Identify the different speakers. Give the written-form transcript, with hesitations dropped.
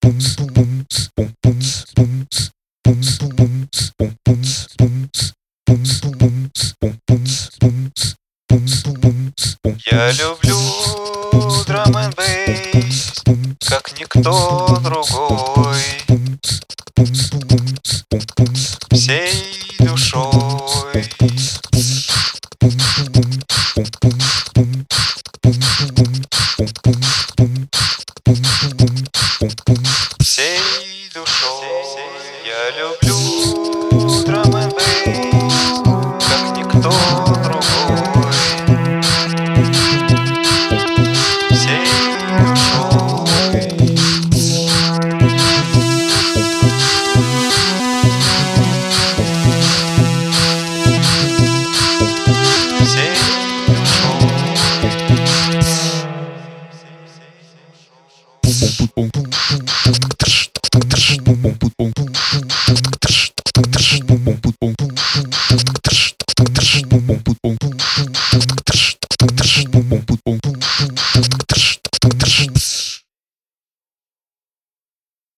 Speaker 1: Я люблю драм н бейс, как никто другой, всей душой. Всей душой я люблю драм н бейс, как никто другой, всей душой. Всей душой.